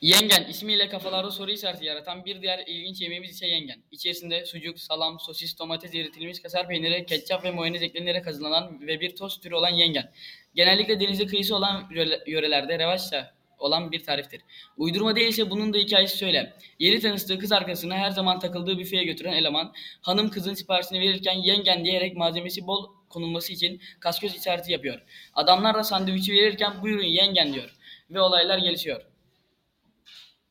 Yengen ismiyle kafalarda soru işareti yaratan bir diğer ilginç yemeğimiz ise yengen. İçerisinde sucuk, salam, sosis, domates, eritilmiş kaşar peyniri, ketçap ve mayonez eklenerek hazırlanan ve bir tost türü olan yengen. Genellikle denize kıyısı olan yörelerde revaçta olan bir tariftir. Uydurma değilse bunun da hikayesi şöyle. Yeni tanıştığı kız arkadaşını her zaman takıldığı büfeye götüren eleman, hanım kızın siparişini verirken yengen diyerek malzemesi bol konulması için kaşgöz işareti yapıyor. Adamlar da sandviçi verirken buyurun yengen diyor ve olaylar gelişiyor.